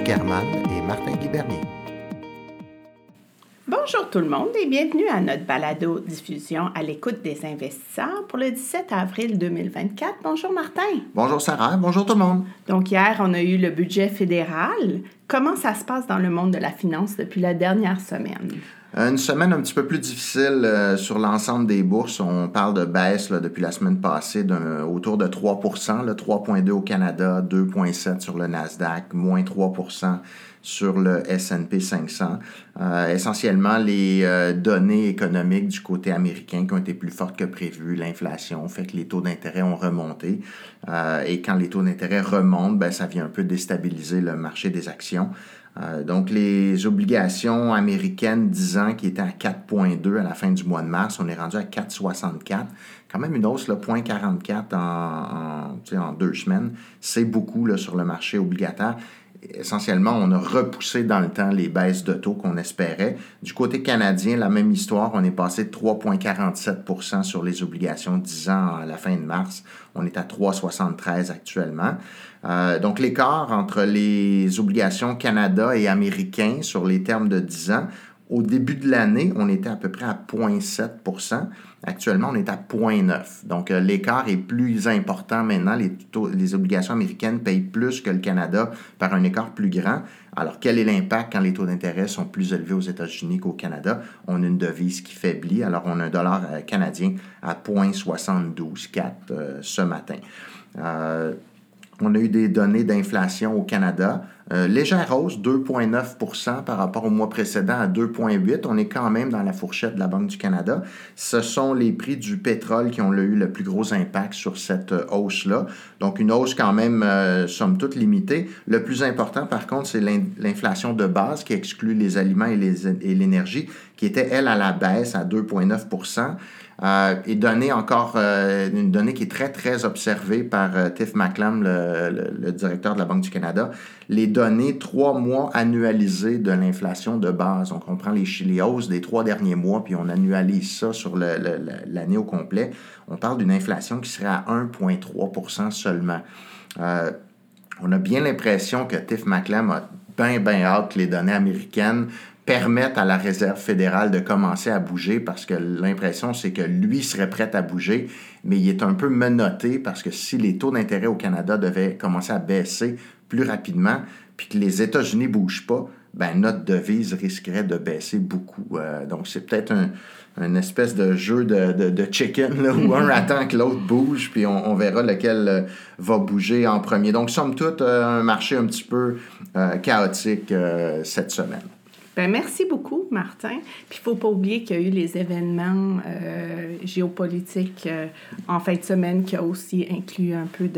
German et Martin Guy-Bernier. Bonjour tout le monde et bienvenue à notre balado-diffusion à l'écoute des investisseurs pour le 17 avril 2024. Bonjour Martin. Bonjour Sarah, bonjour tout le monde. Donc hier, on a eu le budget fédéral. Comment ça se passe dans le monde de la finance depuis la dernière semaine? Une semaine un petit peu plus difficile sur l'ensemble des bourses. On parle de baisse depuis la semaine passée autour de 3 3,2 au Canada, 2,7 sur le Nasdaq, moins 3 sur le S&P 500. Essentiellement, les données économiques du côté américain qui ont été plus fortes que prévu, l'inflation fait que les taux d'intérêt ont remonté. Et quand les taux d'intérêt remontent, ça vient un peu déstabiliser le marché des actions. Donc, les obligations américaines 10 ans qui étaient à 4,2 à la fin du mois de mars, on est rendu à 4,64. Quand même une hausse, 0,44 en 2 semaines. C'est beaucoup sur le marché obligataire. Essentiellement, on a repoussé dans le temps les baisses de taux qu'on espérait. Du côté canadien, la même histoire. On est passé de 3,47 sur les obligations 10 ans à la fin de mars. On est à 3,73 actuellement. Donc, l'écart entre les obligations Canada et américains sur les termes de 10 ans, au début de l'année, on était à peu près à 0,7 Actuellement, on est à 0,9 Donc, l'écart est plus important maintenant. Les obligations américaines payent plus que le Canada par un écart plus grand. Alors, quel est l'impact quand les taux d'intérêt sont plus élevés aux États-Unis qu'au Canada? On a une devise qui faiblit. Alors, on a un dollar canadien à 0,724 ce matin. On a eu des données d'inflation au Canada. Légère hausse, 2,9 par rapport au mois précédent à 2,8 On est quand même dans la fourchette de la Banque du Canada. Ce sont les prix du pétrole qui ont eu le plus gros impact sur cette hausse-là. Donc, une hausse quand même, somme toute, limitée. Le plus important, par contre, c'est l'inflation de base qui exclut les aliments et l'énergie, qui était, elle, à la baisse à 2,9 et donner encore une donnée qui est très, très observée par Tiff Macklem, le directeur de la Banque du Canada, les données 3 mois annualisées de l'inflation de base. Donc, on prend les hausses des 3 derniers mois, puis on annualise ça sur l'année au complet. On parle d'une inflation qui serait à 1,3 seulement. On a bien l'impression que Tiff Macklem a bien hâte que les données américaines permettent à la Réserve fédérale de commencer à bouger parce que l'impression, c'est que lui serait prêt à bouger, mais il est un peu menotté parce que si les taux d'intérêt au Canada devaient commencer à baisser plus rapidement puis que les États-Unis ne bougent pas, notre devise risquerait de baisser beaucoup. Donc, c'est peut-être une espèce de jeu de chicken là, où un attend que l'autre bouge, puis on verra lequel va bouger en premier. Donc, somme toute, un marché un petit peu chaotique cette semaine. Merci beaucoup, Martin. Puis, il ne faut pas oublier qu'il y a eu les événements géopolitiques en fin de semaine qui a aussi inclus un peu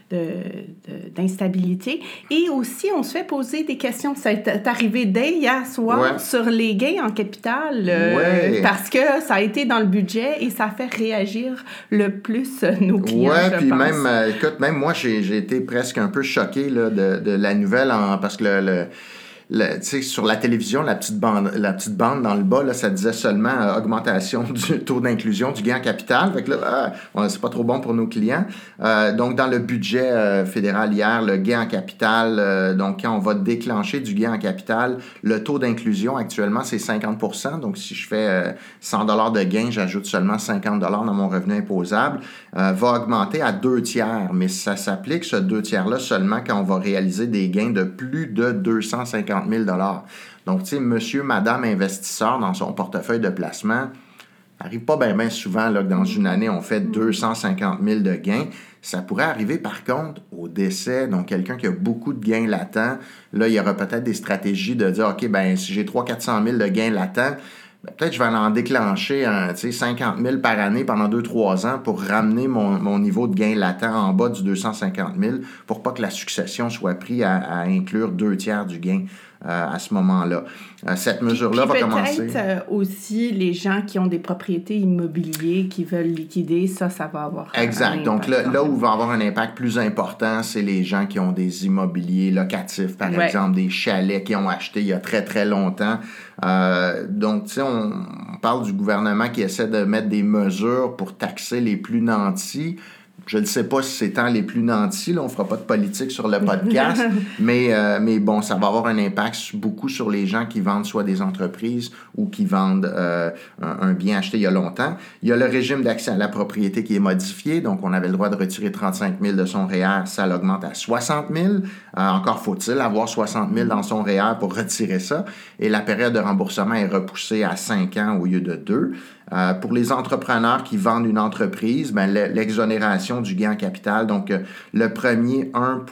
d'instabilité. Et aussi, on se fait poser des questions. Ça est arrivé dès hier soir sur les gains en capital parce que ça a été dans le budget et ça fait réagir le plus nos clients, je pense. Même moi, j'ai été presque un peu choqué là, de la nouvelle parce que sur la télévision, la petite bande dans le bas, là, ça disait seulement augmentation du taux d'inclusion du gain en capital. Fait que là, c'est pas trop bon pour nos clients. Donc, dans le budget fédéral hier, le gain en capital, donc quand on va déclencher du gain en capital, le taux d'inclusion actuellement, c'est 50 Donc, si je fais 100 $ de gain, j'ajoute seulement 50 $ dans mon revenu imposable, va augmenter à 2/3. Mais ça s'applique, ce 2/3-là, seulement quand on va réaliser des gains de plus de 250 000 $. Donc, tu sais, monsieur, madame investisseur dans son portefeuille de placement, n'arrive pas bien souvent là, que dans une année, on fait 250 000 de gains. Ça pourrait arriver, par contre, au décès. Donc, quelqu'un qui a beaucoup de gains latents, là, il y aura peut-être des stratégies de dire, OK, si j'ai 300-400 000 de gains latents, peut-être je vais en déclencher 50 000 par année pendant 2-3 ans pour ramener mon niveau de gain latent en bas du 250 000 pour pas que la succession soit prise à inclure 2/3 du gain à ce moment-là. Cette mesure-là va commencer. Peut-être aussi les gens qui ont des propriétés immobilières qui veulent liquider, ça va avoir exact. Donc là où va avoir un impact plus important, c'est les gens qui ont des immobiliers locatifs, par exemple, des chalets qu'ils ont achetés il y a très, très longtemps. Donc, tu sais, on parle du gouvernement qui essaie de mettre des mesures pour taxer les plus nantis. je ne sais pas si c'est tant les plus nantis, là, on ne fera pas de politique sur le podcast, mais bon, ça va avoir un impact beaucoup sur les gens qui vendent soit des entreprises ou qui vendent un bien acheté il y a longtemps. Il y a le régime d'accès à la propriété qui est modifié, donc on avait le droit de retirer 35 000 de son REER, ça l'augmente à 60 000. Encore faut-il avoir 60 000 dans son REER pour retirer ça, et la période de remboursement est repoussée à 5 ans au lieu de 2. Pour les entrepreneurs qui vendent une entreprise, ben, l'exonération du gain en capital, donc le premier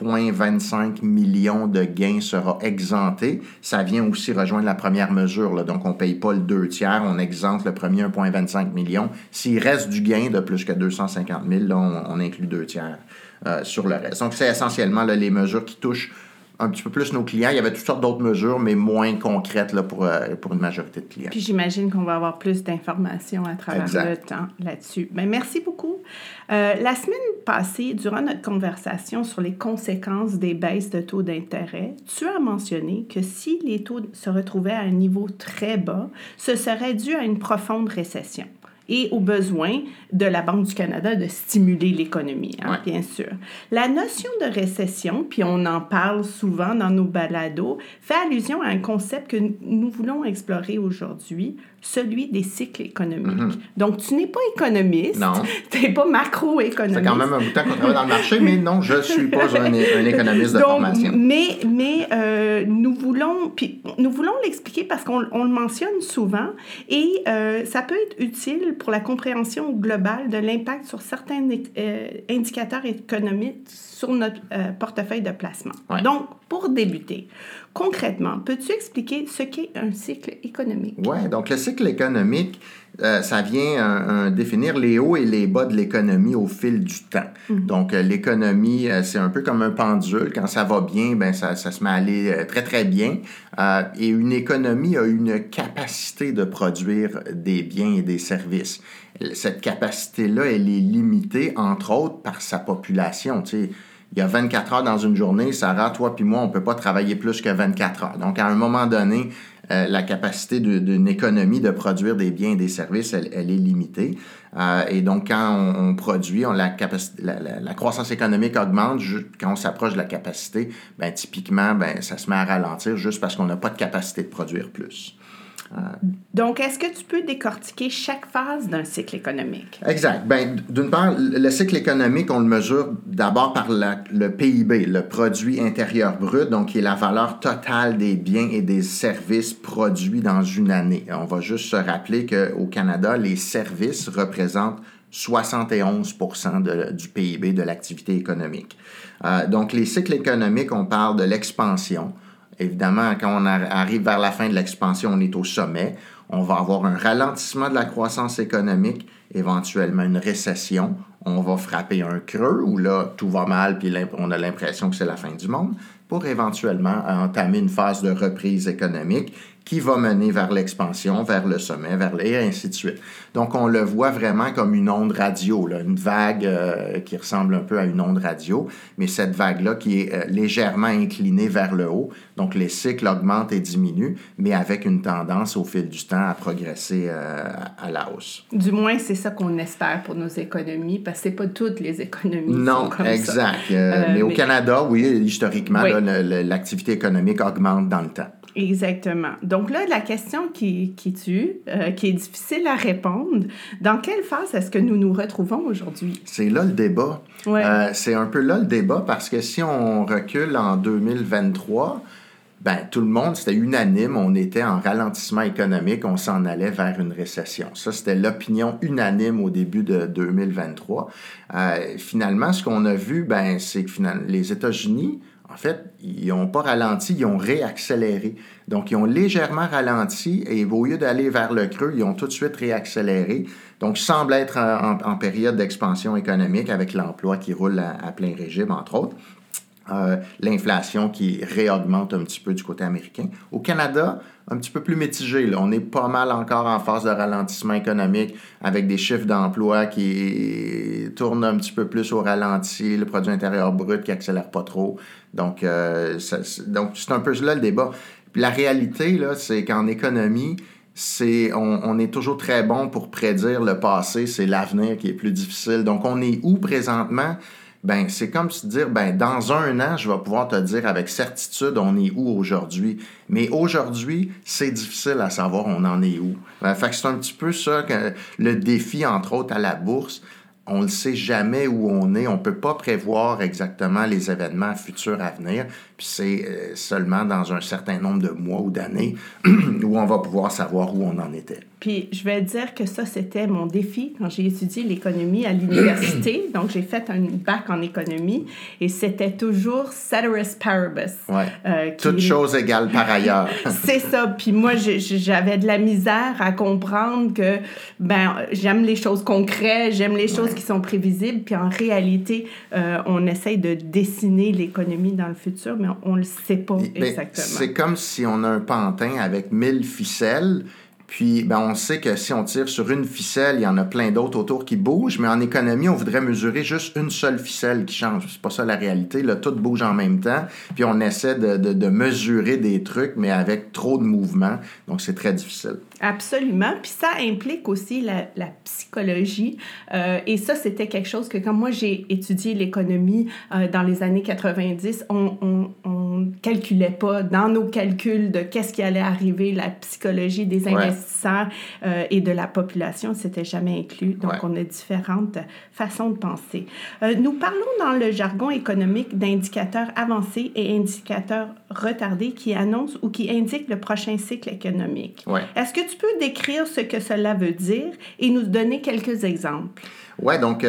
1,25 million de gains sera exempté. Ça vient aussi rejoindre la première mesure, là, donc on ne paye pas le 2/3, on exempte le premier 1,25 million. S'il reste du gain de plus que 250 000, là, on inclut 2/3 sur le reste. Donc c'est essentiellement là, les mesures qui touchent un petit peu plus nos clients. Il y avait toutes sortes d'autres mesures, mais moins concrètes là, pour une majorité de clients. Puis j'imagine qu'on va avoir plus d'informations à travers le temps là-dessus. Bien, merci beaucoup. La semaine passée, durant notre conversation sur les conséquences des baisses de taux d'intérêt, tu as mentionné que si les taux se retrouvaient à un niveau très bas, ce serait dû à une profonde récession et au besoin de la Banque du Canada de stimuler l'économie, hein, bien sûr. La notion de récession, puis on en parle souvent dans nos balados, fait allusion à un concept que nous voulons explorer aujourd'hui, celui des cycles économiques. Donc, tu n'es pas économiste, tu n'es pas macroéconomiste. C'est quand même un bout de temps qu'on travaille dans le marché, mais non, je ne suis pas un économiste de formation. Mais nous voulons l'expliquer parce qu'on le mentionne souvent et ça peut être utile pour la compréhension globale de l'impact sur certains indicateurs économiques sur notre portefeuille de placement. Ouais. Donc, pour débuter, concrètement, peux-tu expliquer ce qu'est un cycle économique? Oui, donc le cycle économique, ça vient définir les hauts et les bas de l'économie au fil du temps. Donc, l'économie, c'est un peu comme un pendule. Quand ça va bien, ben ça se met à aller très, très bien. Et une économie a une capacité de produire des biens et des services. Cette capacité-là, elle est limitée, entre autres, par sa population. Tu sais, il y a 24 heures dans une journée, Sarah, toi puis moi, on ne peut pas travailler plus que 24 heures. Donc, à un moment donné, la capacité d'une économie de produire des biens et des services, elle est limitée. Et donc, quand on produit, la croissance économique augmente. Quand on s'approche de la capacité, ben, typiquement, ben, ça se met à ralentir juste parce qu'on n'a pas de capacité de produire plus. Donc, est-ce que tu peux décortiquer chaque phase d'un cycle économique? Exact. Bien, d'une part, le cycle économique, on le mesure d'abord par le PIB, le produit intérieur brut, donc qui est la valeur totale des biens et des services produits dans une année. On va juste se rappeler qu'au Canada, les services représentent 71% du PIB de l'activité économique. Donc, les cycles économiques, on parle de l'expansion. Évidemment, quand on arrive vers la fin de l'expansion, on est au sommet. On va avoir un ralentissement de la croissance économique, éventuellement une récession. On va frapper un creux où là, tout va mal puis on a l'impression que c'est la fin du monde pour éventuellement entamer une phase de reprise économique qui va mener vers l'expansion, vers le sommet, et ainsi de suite. Donc, on le voit vraiment comme une onde radio, là, une vague qui ressemble un peu à une onde radio, mais cette vague-là qui est légèrement inclinée vers le haut. Donc, les cycles augmentent et diminuent, mais avec une tendance au fil du temps à progresser à la hausse. Du moins, c'est ça qu'on espère pour nos économies, parce que c'est pas toutes les économies non, sont comme exact. ça. Mais au Canada, oui, historiquement, oui. Là, l'activité économique augmente dans le temps. Exactement. Donc là, la question qui est difficile à répondre, dans quelle phase est-ce que nous nous retrouvons aujourd'hui? C'est là le débat. Ouais. C'est un peu là le débat parce que si on recule en 2023, ben, tout le monde, c'était unanime, on était en ralentissement économique, on s'en allait vers une récession. Ça, c'était l'opinion unanime au début de 2023. Finalement, ce qu'on a vu, ben, c'est que les États-Unis, en fait, ils n'ont pas ralenti, ils ont réaccéléré. Donc, ils ont légèrement ralenti et au lieu d'aller vers le creux, ils ont tout de suite réaccéléré. Donc, semble être en période d'expansion économique avec l'emploi qui roule à plein régime, entre autres. L'inflation qui réaugmente un petit peu du côté américain. Au Canada, un petit peu plus mitigé. Là. On est pas mal encore en phase de ralentissement économique avec des chiffres d'emploi qui tournent un petit peu plus au ralenti, le produit intérieur brut qui accélère pas trop. Donc, c'est un peu là le débat. Puis la réalité, là, c'est qu'en économie, on est toujours très bon pour prédire le passé, c'est l'avenir qui est plus difficile. Donc, on est où présentement? Ben, c'est comme se dire, ben, dans un an, je vais pouvoir te dire avec certitude, on est où aujourd'hui. Mais aujourd'hui, c'est difficile à savoir on en est où. Fait que c'est un petit peu ça, que le défi, entre autres, à la bourse. On ne sait jamais où on est. On ne peut pas prévoir exactement les événements futurs à venir. Puis c'est seulement dans un certain nombre de mois ou d'années où on va pouvoir savoir où on en était. Puis je vais dire que ça, c'était mon défi quand j'ai étudié l'économie à l'université. Donc, j'ai fait un bac en économie et c'était toujours ceteris paribus. Ouais. Toute chose égale par ailleurs. C'est ça. Puis moi, j'avais de la misère à comprendre que j'aime les choses concrètes, j'aime les choses qui sont prévisibles. Puis en réalité, on essaye de dessiner l'économie dans le futur, mais on ne le sait pas exactement. C'est comme si on a un pantin avec 1000 ficelles. Puis, on sait que si on tire sur une ficelle, il y en a plein d'autres autour qui bougent, mais en économie, on voudrait mesurer juste une seule ficelle qui change. C'est pas ça la réalité. Là, tout bouge en même temps, puis on essaie de mesurer des trucs, mais avec trop de mouvements. Donc, c'est très difficile. Absolument. Puis ça implique aussi la psychologie. Et ça, c'était quelque chose que quand moi, j'ai étudié l'économie dans les années 90, on calculait pas dans nos calculs de qu'est-ce qui allait arriver, la psychologie des investisseurs et de la population, c'était jamais inclus. Donc, on a différentes façons de penser. Nous parlons dans le jargon économique d'indicateurs avancés et indicateurs retardés qui annoncent ou qui indiquent le prochain cycle économique. Ouais. Est-ce que tu peux décrire ce que cela veut dire et nous donner quelques exemples? Oui, donc,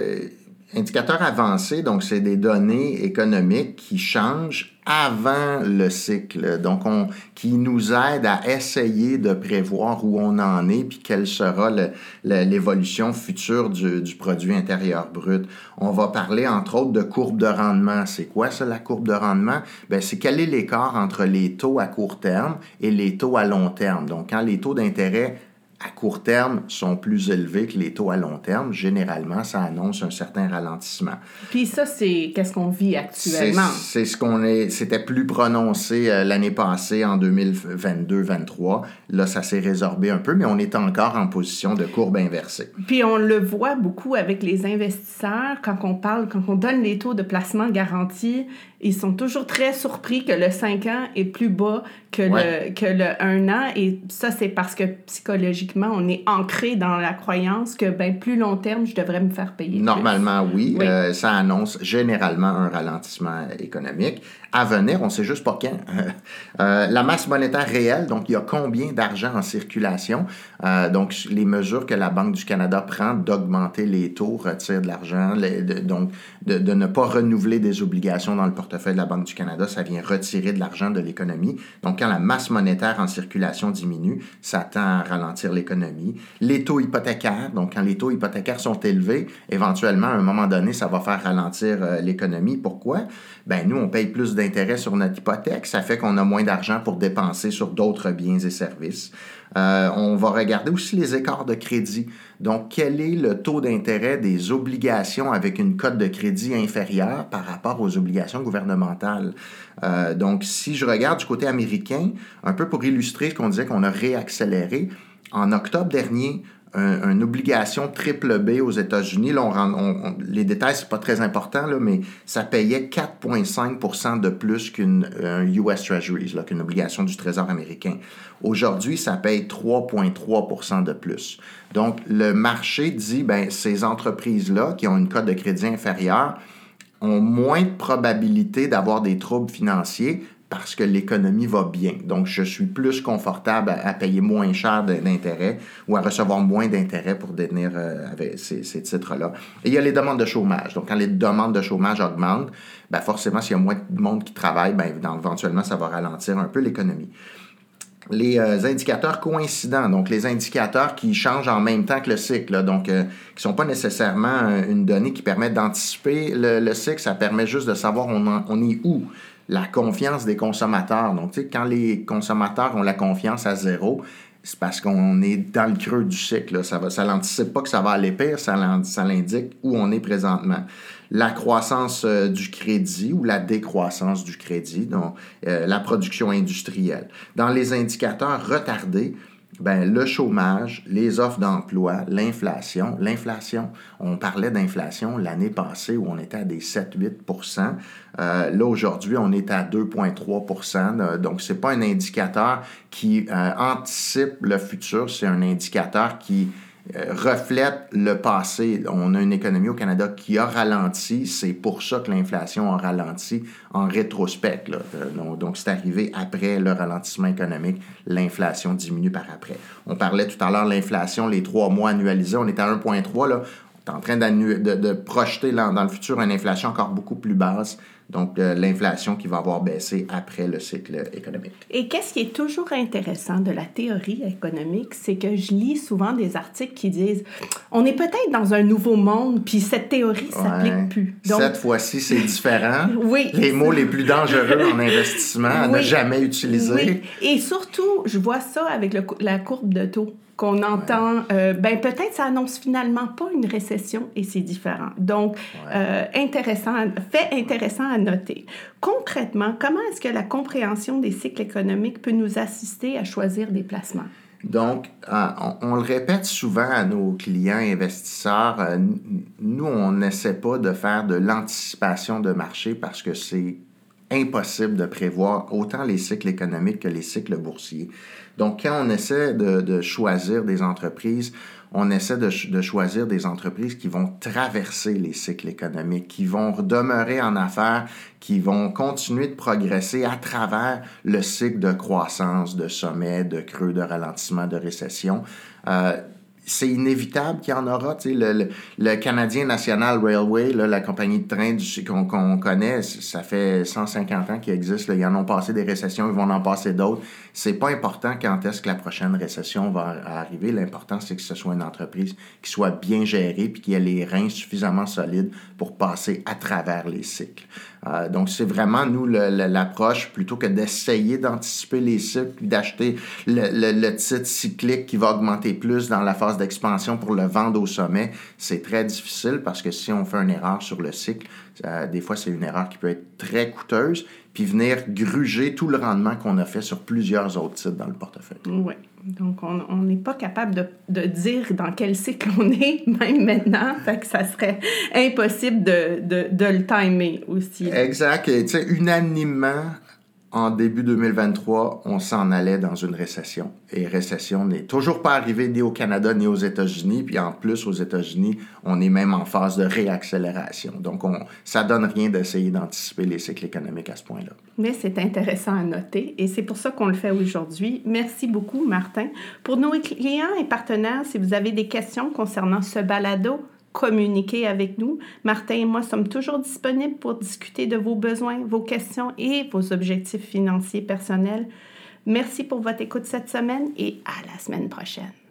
indicateurs avancés, donc c'est des données économiques qui changent avant le cycle, donc qui nous aident à essayer de prévoir où on en est puis quelle sera l'évolution future du produit intérieur brut. On va parler entre autres de courbe de rendement. C'est quoi ça, la courbe de rendement? Ben, c'est quel est l'écart entre les taux à court terme et les taux à long terme. Donc, quand les taux d'intérêt à court terme sont plus élevés que les taux à long terme, généralement, ça annonce un certain ralentissement. Puis ça, c'est qu'est-ce qu'on vit actuellement? C'était plus prononcé l'année passée, en 2022-23. Là, ça s'est résorbé un peu, mais on est encore en position de courbe inversée. Puis on le voit beaucoup avec les investisseurs, quand on donne les taux de placement garantis, ils sont toujours très surpris que le 5 ans est plus bas que le 1 an. Et ça, c'est parce que psychologiquement, on est ancré dans la croyance que plus long terme, je devrais me faire payer Normalement, plus. oui. Ça annonce généralement un ralentissement économique. À venir, on ne sait juste pas quand. La masse monétaire réelle, donc il y a combien d'argent en circulation. Donc, les mesures que la Banque du Canada prend d'augmenter les taux, retire de l'argent, donc de ne pas renouveler des obligations dans le portefeuille de la Banque du Canada, ça vient retirer de l'argent de l'économie. Donc, quand la masse monétaire en circulation diminue, ça tend à ralentir l'économie. Les taux hypothécaires, donc quand les taux hypothécaires sont élevés, éventuellement, à un moment donné, ça va faire ralentir l'économie. Pourquoi? Nous, on paye plus d'intérêt sur notre hypothèque. Ça fait qu'on a moins d'argent pour dépenser sur d'autres biens et services. On va regarder aussi les écarts de crédit. Donc, quel est le taux d'intérêt des obligations avec une cote de crédit inférieure par rapport aux obligations gouvernementales? Donc, si je regarde du côté américain, un peu pour illustrer ce qu'on disait qu'on a réaccéléré, en octobre dernier, une obligation triple B aux États-Unis, là, les détails, c'est pas très important, là, mais ça payait 4,5% de plus qu'une US Treasuries, là, qu'une obligation du Trésor américain. Aujourd'hui, ça paye 3,3% de plus. Donc, le marché dit, ces entreprises-là, qui ont une cote de crédit inférieure, ont moins de probabilité d'avoir des troubles financiers parce que l'économie va bien. Donc, je suis plus confortable à payer moins cher d'intérêt ou à recevoir moins d'intérêt pour détenir avec ces titres-là. Et il y a les demandes de chômage. Donc, quand les demandes de chômage augmentent, forcément, s'il y a moins de monde qui travaille, éventuellement, ça va ralentir un peu l'économie. Les indicateurs coïncidents, donc les indicateurs qui changent en même temps que le cycle, là, donc qui ne sont pas nécessairement une donnée qui permet d'anticiper le cycle, ça permet juste de savoir on est où. La confiance des consommateurs. Donc, tu sais, quand les consommateurs ont la confiance à zéro, c'est parce qu'on est dans le creux du cycle. Là. Ça l'anticipe pas que ça va aller pire, ça l'indique où on est présentement. La croissance du crédit ou la décroissance du crédit, donc la production industrielle. Dans les indicateurs retardés, Ben, le chômage, les offres d'emploi, l'inflation. L'inflation, on parlait d'inflation l'année passée où on était à des 7-8 là, aujourd'hui, on est à 2,3 Donc, ce n'est pas un indicateur qui anticipe le futur, c'est un indicateur qui reflète le passé. On a une économie au Canada qui a ralenti. C'est pour ça que l'inflation a ralenti en rétrospect. Là. Donc, c'est arrivé après le ralentissement économique. L'inflation diminue par après. On parlait tout à l'heure de l'inflation, les 3 mois annualisés. On est à 1,3. Là. On est en train de projeter dans le futur une inflation encore beaucoup plus basse. Donc, l'inflation qui va avoir baissé après le cycle économique. Et qu'est-ce qui est toujours intéressant de la théorie économique, c'est que je lis souvent des articles qui disent « On est peut-être dans un nouveau monde, puis cette théorie ne s'applique plus. » Donc, cette fois-ci, c'est différent. Oui. Les mots les plus dangereux en investissement à ne jamais utiliser. Oui. Et surtout, je vois ça avec la courbe de taux qu'on entend, peut-être ça annonce finalement pas une récession et c'est différent. Donc, intéressant à noter. Concrètement, comment est-ce que la compréhension des cycles économiques peut nous assister à choisir des placements? Donc, on le répète souvent à nos clients investisseurs, nous, on n'essaie pas de faire de l'anticipation de marché parce que c'est impossible de prévoir autant les cycles économiques que les cycles boursiers. Donc, quand on essaie de choisir des entreprises, on essaie de choisir des entreprises qui vont traverser les cycles économiques, qui vont demeurer en affaires, qui vont continuer de progresser à travers le cycle de croissance, de sommet, de creux, de ralentissement, de récession. C'est inévitable qu'il y en aura. Tu sais, le Canadien National Railway, là, la compagnie de train qu'on connaît, ça fait 150 ans qu'il existe. Là. Ils en ont passé des récessions, ils vont en passer d'autres. C'est pas important quand est-ce que la prochaine récession va arriver. L'important, c'est que ce soit une entreprise qui soit bien gérée puis qui ait les reins suffisamment solides pour passer à travers les cycles. Donc, c'est vraiment, nous, l'approche, plutôt que d'essayer d'anticiper les cycles puis d'acheter le titre cyclique qui va augmenter plus dans la phase d'expansion pour le vendre au sommet. C'est très difficile parce que si on fait une erreur sur le cycle, des fois, c'est une erreur qui peut être très coûteuse puis venir gruger tout le rendement qu'on a fait sur plusieurs autres titres dans le portefeuille. Oui. Donc, on n'est pas capable de dire dans quel cycle on est, même maintenant. Fait que ça serait impossible de le timer aussi. Exact. Et tu sais, unanimement, en début 2023, on s'en allait dans une récession. Et récession n'est toujours pas arrivée ni au Canada ni aux États-Unis. Puis en plus, aux États-Unis, on est même en phase de réaccélération. Donc, ça donne rien d'essayer d'anticiper les cycles économiques à ce point-là. Mais c'est intéressant à noter et c'est pour ça qu'on le fait aujourd'hui. Merci beaucoup, Martin. Pour nos clients et partenaires, si vous avez des questions concernant ce balado, communiquez avec nous. Martin et moi sommes toujours disponibles pour discuter de vos besoins, vos questions et vos objectifs financiers personnels. Merci pour votre écoute cette semaine et à la semaine prochaine.